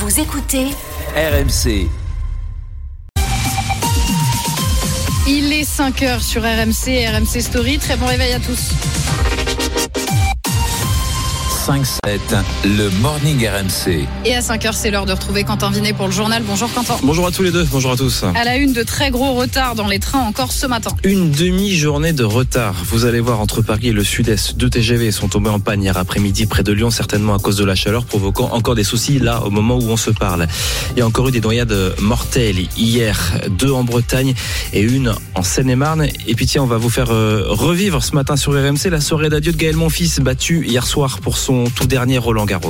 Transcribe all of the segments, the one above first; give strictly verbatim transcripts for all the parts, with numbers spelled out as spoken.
Vous écoutez R M C. Il est cinq heures sur R M C, R M C Story. Très bon réveil à tous. cinq sept, le Morning R M C. Et à cinq heures, c'est l'heure de retrouver Quentin Vinet pour le journal. Bonjour Quentin. Bonjour à tous les deux, bonjour à tous. À la une, de très gros retards dans les trains encore ce matin. Une demi-journée de retard. Vous allez voir, entre Paris et le sud-est, deux T G V sont tombés en panne hier après-midi près de Lyon, certainement à cause de la chaleur, provoquant encore des soucis là au moment où on se parle. Il y a encore eu des noyades mortelles hier, deux en Bretagne et une en Seine-et-Marne. Et puis tiens, on va vous faire euh, revivre ce matin sur R M C la soirée d'adieu de Gaël Monfils, battu hier soir pour son tout dernier Roland Garros.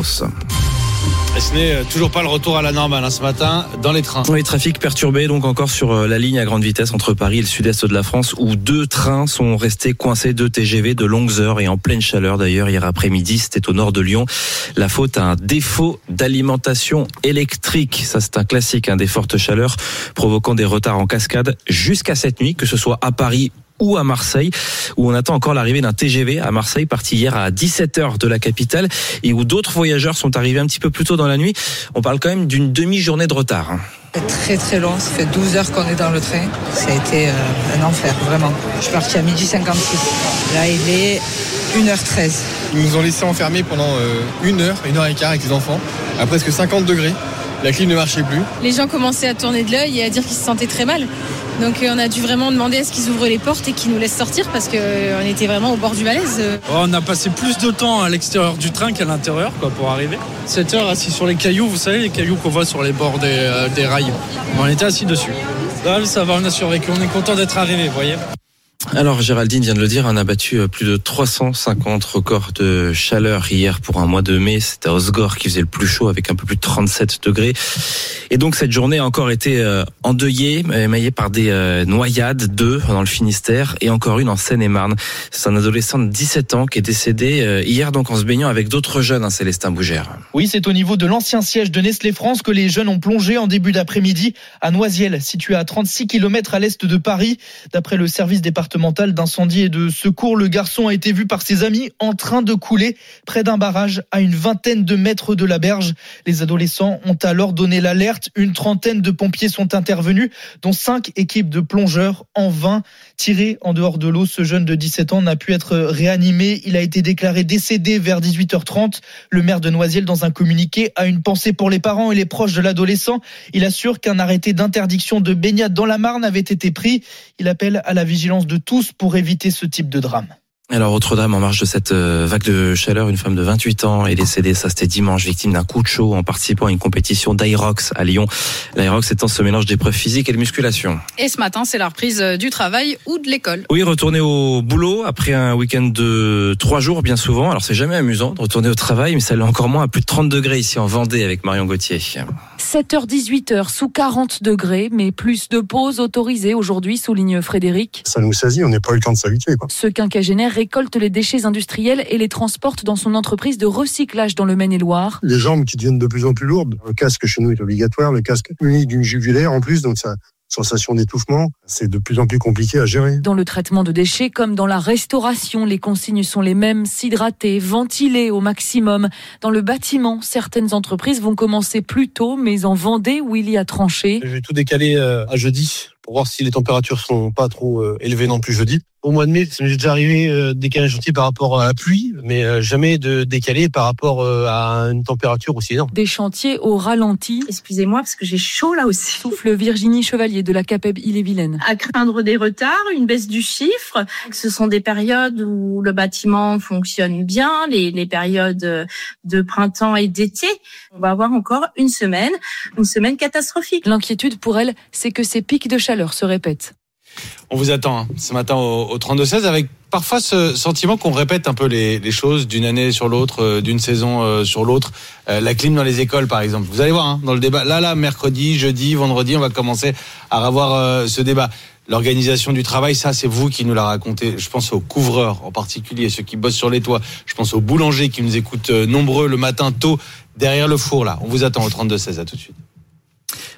Et ce n'est toujours pas le retour à la normale hein, ce matin dans les trains. Oui, trafic perturbé donc encore sur la ligne à grande vitesse entre Paris et le sud-est de la France où deux trains sont restés coincés, deux T G V de longues heures et en pleine chaleur d'ailleurs hier après-midi. C'était au nord de Lyon. La faute à un défaut d'alimentation électrique. Ça c'est un classique, hein, des fortes chaleurs provoquant des retards en cascade jusqu'à cette nuit, que ce soit à Paris ou à Marseille, où on attend encore l'arrivée d'un T G V à Marseille, parti hier à dix-sept heures de la capitale, et où d'autres voyageurs sont arrivés un petit peu plus tôt dans la nuit. On parle quand même d'une demi-journée de retard. C'est très très long, ça fait douze heures qu'on est dans le train. Ça a été euh, un enfer, vraiment. Je suis partie à midi cinquante-six. Là, il est une heure treize. Ils nous ont laissé enfermer pendant euh, une heure, une heure et quart avec les enfants, à presque cinquante degrés. La clim ne marchait plus. Les gens commençaient à tourner de l'œil et à dire qu'ils se sentaient très mal. Donc on a dû vraiment demander à ce qu'ils ouvrent les portes et qu'ils nous laissent sortir parce qu'on était vraiment au bord du malaise. On a passé plus de temps à l'extérieur du train qu'à l'intérieur quoi, pour arriver. sept heures assis sur les cailloux, vous savez, les cailloux qu'on voit sur les bords des, euh, des rails. On était assis dessus. Là, ça va, on a survécu. On est content d'être arrivé, vous voyez. Alors Géraldine vient de le dire, on a battu plus de trois cent cinquante records de chaleur hier pour un mois de mai. C'était à Osgore qui faisait le plus chaud avec un peu plus de trente-sept degrés. Et donc cette journée a encore été endeuillée, émaillée par des noyades, deux dans le Finistère et encore une en Seine-et-Marne. C'est un adolescent de dix-sept ans qui est décédé hier donc en se baignant avec d'autres jeunes, hein, Célestin Bougère. Oui, c'est au niveau de l'ancien siège de Nestlé France que les jeunes ont plongé en début d'après-midi à Noisiel, situé à trente-six kilomètres à l'est de Paris. D'après le service départemental d'incendie et de secours, le garçon a été vu par ses amis en train de couler près d'un barrage à une vingtaine de mètres de la berge. Les adolescents ont alors donné l'alerte. Une trentaine de pompiers sont intervenus, dont cinq équipes de plongeurs. En vain, tiré en dehors de l'eau, ce jeune de dix-sept ans n'a pu être réanimé. Il a été déclaré décédé vers dix-huit heures trente. Le maire de Noisiel, dans un communiqué, a une pensée pour les parents et les proches de l'adolescent. Il assure qu'un arrêté d'interdiction de baignade dans la Marne avait été pris. Il appelle à la vigilance de tous pour éviter ce type de drame. Alors, autre drame en marge de cette vague de chaleur, une femme de vingt-huit ans est décédée, ça c'était dimanche, victime d'un coup de chaud en participant à une compétition d'Aerox à Lyon. L'Aerox étant ce mélange d'épreuves physiques et de musculation. Et ce matin, c'est la reprise du travail ou de l'école. Oui, retourner au boulot après un week-end de trois jours bien souvent. Alors c'est jamais amusant de retourner au travail, mais ça l'est encore moins à plus de trente degrés ici en Vendée avec Marion Gauthier. sept heures dix-huit heures sous quarante degrés, mais plus de pauses autorisées aujourd'hui, souligne Frédéric. Ça nous saisit, on n'est pas eu le temps de s'habituer, quoi. Ce quinquagénaire récolte les déchets industriels et les transporte dans son entreprise de recyclage dans le Maine-et-Loire. Les jambes qui deviennent de plus en plus lourdes. Le casque chez nous est obligatoire, le casque muni d'une jugulaire en plus, donc ça... sensation d'étouffement, c'est de plus en plus compliqué à gérer. Dans le traitement de déchets comme dans la restauration, les consignes sont les mêmes, s'hydrater, ventiler au maximum. Dans le bâtiment, certaines entreprises vont commencer plus tôt, mais en Vendée où il y a tranché. Je vais tout décaler à jeudi pour voir si les températures sont pas trop élevées non plus jeudi. Au mois de mai, ça m'est déjà arrivé de décaler un chantier par rapport à la pluie, mais jamais de décaler par rapport à une température aussi énorme. Des chantiers au ralenti. Excusez-moi parce que j'ai chaud là aussi. Souffle Virginie Chevalier de la CAPEB Ille-et-Vilaine. À craindre des retards, une baisse du chiffre. Ce sont des périodes où le bâtiment fonctionne bien, les, les périodes de printemps et d'été. On va avoir encore une semaine, une semaine catastrophique. L'inquiétude pour elle, c'est que ces pics de chaleur se répètent. On vous attend hein, ce matin au, au trente-deux seize avec parfois ce sentiment qu'on répète un peu les, les choses d'une année sur l'autre, euh, d'une saison euh, sur l'autre. Euh, la clim dans les écoles, par exemple. Vous allez voir hein, dans le débat. Là, là, mercredi, jeudi, vendredi, on va commencer à avoir euh, ce débat. L'organisation du travail, ça, c'est vous qui nous la racontez. Je pense aux couvreurs en particulier, ceux qui bossent sur les toits. Je pense aux boulangers qui nous écoutent euh, nombreux le matin tôt derrière le four. Là, on vous attend au trente-deux seize. À tout de suite.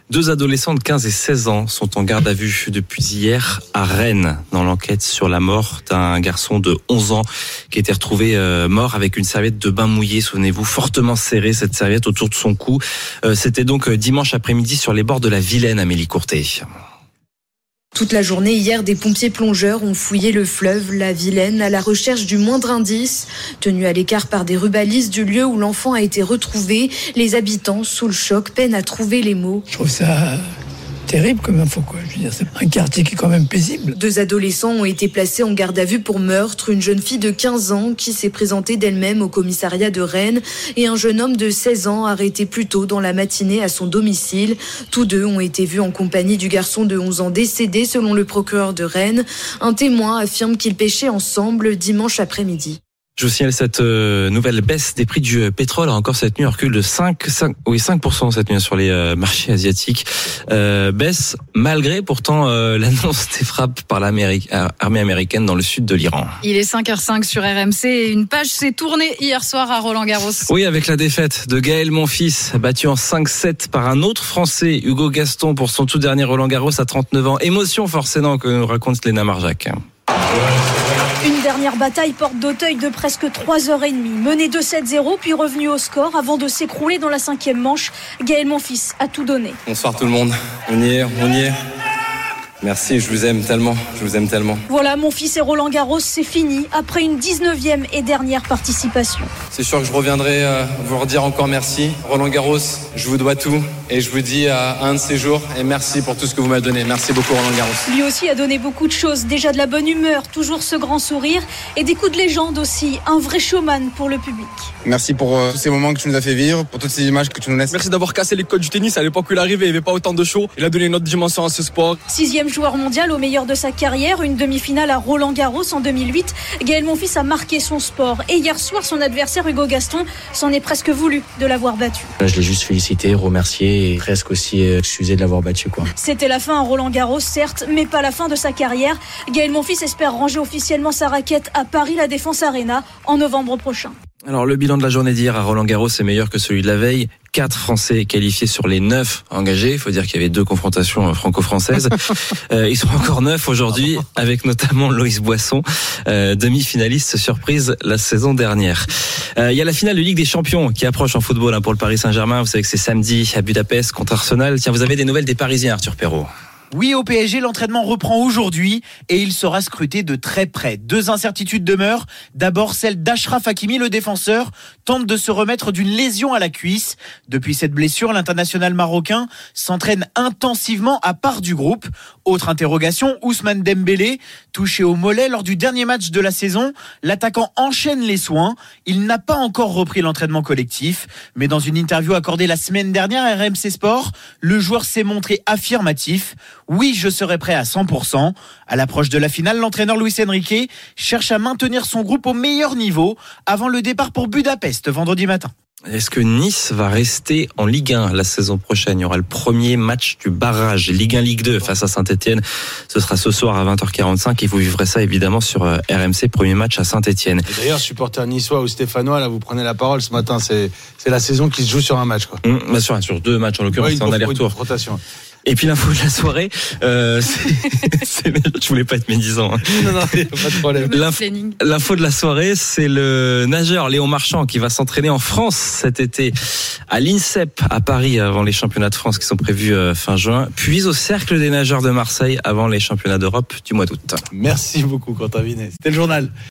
Deux adolescents de quinze et seize ans sont en garde à vue depuis hier à Rennes dans l'enquête sur la mort d'un garçon de onze ans qui a été retrouvé euh, mort avec une serviette de bain mouillée, souvenez-vous, fortement serrée cette serviette autour de son cou. Euh, c'était donc dimanche après-midi sur les bords de la Vilaine, Amélie Courtet. Toute la journée hier, des pompiers plongeurs ont fouillé le fleuve, la Vilaine, à la recherche du moindre indice. Tenus à l'écart par des rubalistes du lieu où l'enfant a été retrouvé, les habitants, sous le choc, peinent à trouver les mots. Je trouve ça terrible comme info, quoi. Je veux dire, c'est un quartier qui est quand même paisible. Deux adolescents ont été placés en garde à vue pour meurtre. Une jeune fille de quinze ans qui s'est présentée d'elle-même au commissariat de Rennes et un jeune homme de seize ans arrêté plus tôt dans la matinée à son domicile. Tous deux ont été vus en compagnie du garçon de onze ans décédé selon le procureur de Rennes. Un témoin affirme qu'ils pêchaient ensemble dimanche après-midi. Je vous signale cette euh, nouvelle baisse des prix du pétrole. Encore cette nuit, un recul de cinq, cinq, oui, cinq pour cent cette nuit sur les euh, marchés asiatiques. Euh, baisse malgré pourtant euh, l'annonce des frappes par l'armée américaine dans le sud de l'Iran. Il est cinq heures cinq sur R M C et une page s'est tournée hier soir à Roland-Garros. Oui, avec la défaite de Gaël Monfils, battu en cinq sept par un autre Français, Hugo Gaston, pour son tout dernier Roland-Garros à trente-neuf ans. Émotion forcément que nous raconte Léna Marjac. Une dernière bataille porte d'Auteuil de presque trois heures trente, mené deux sept zéro puis revenu au score avant de s'écrouler dans la cinquième manche. Gaël Monfils a tout donné. Bonsoir tout le monde, on y est, on y est. Merci, je vous aime tellement, je vous aime tellement. Voilà, Monfils et Roland Garros, c'est fini après une dix-neuvième et dernière participation. C'est sûr que je reviendrai euh, vous redire encore merci. Roland Garros, je vous dois tout et je vous dis à un de ces jours et merci pour tout ce que vous m'avez donné. Merci beaucoup Roland Garros. Lui aussi a donné beaucoup de choses, déjà de la bonne humeur, toujours ce grand sourire et des coups de légende aussi, un vrai showman pour le public. Merci pour euh, tous ces moments que tu nous as fait vivre, pour toutes ces images que tu nous laisses. Merci d'avoir cassé les codes du tennis à l'époque où il arrivait, il n'y avait pas autant de show. Il a donné une autre dimension à ce sport. Sixième joueur mondial au meilleur de sa carrière, une demi-finale à Roland-Garros en deux mille huit. Gaël Monfils a marqué son sport et hier soir son adversaire Hugo Gaston s'en est presque voulu de l'avoir battu. Je l'ai juste félicité, remercié et presque aussi excusé de l'avoir battu, quoi. C'était la fin à Roland-Garros certes, mais pas la fin de sa carrière. Gaël Monfils espère ranger officiellement sa raquette à Paris La Défense Arena en novembre prochain. Alors le bilan de la journée d'hier à Roland-Garros est meilleur que celui de la veille. Quatre Français qualifiés sur les neuf engagés. Il faut dire qu'il y avait deux confrontations franco-françaises. euh, ils sont encore neuf aujourd'hui, avec notamment Loïs Boisson, euh, demi-finaliste surprise la saison dernière. Euh, il y a la finale de Ligue des Champions qui approche en football hein, pour le Paris Saint-Germain. Vous savez que c'est samedi à Budapest contre Arsenal. Tiens, vous avez des nouvelles des Parisiens, Arthur Perrault? Oui, au P S G, l'entraînement reprend aujourd'hui et il sera scruté de très près. Deux incertitudes demeurent. D'abord, celle d'Achraf Hakimi, le défenseur, tente de se remettre d'une lésion à la cuisse. Depuis cette blessure, l'international marocain s'entraîne intensivement à part du groupe. Autre interrogation, Ousmane Dembélé, touché au mollet lors du dernier match de la saison. L'attaquant enchaîne les soins. Il n'a pas encore repris l'entraînement collectif. Mais dans une interview accordée la semaine dernière à R M C Sport, le joueur s'est montré affirmatif. Oui, je serai prêt à cent pour cent. À l'approche de la finale, l'entraîneur Luis Enrique cherche à maintenir son groupe au meilleur niveau avant le départ pour Budapest vendredi matin. Est-ce que Nice va rester en Ligue un la saison prochaine? Il y aura le premier match du barrage Ligue un Ligue deux face à Saint-Etienne. Ce sera ce soir à vingt heures quarante-cinq et vous vivrez ça évidemment sur R M C, premier match à Saint-Etienne. Et d'ailleurs, supporter niçois ou stéphanois, là vous prenez la parole ce matin, c'est, c'est la saison qui se joue sur un match, quoi. Mmh, bah sur, sur deux matchs en l'occurrence, oui, c'est en aller-retour. Et puis l'info de la soirée, euh, c'est, c'est, je voulais pas être médisant. Hein. Non, non, pas de problème. L'info, l'info de la soirée, c'est le nageur Léon Marchand qui va s'entraîner en France cet été à l'INSEP à Paris avant les championnats de France qui sont prévus fin juin, puis au Cercle des nageurs de Marseille avant les championnats d'Europe du mois d'août. Merci beaucoup Quentin Vinet. C'était le journal.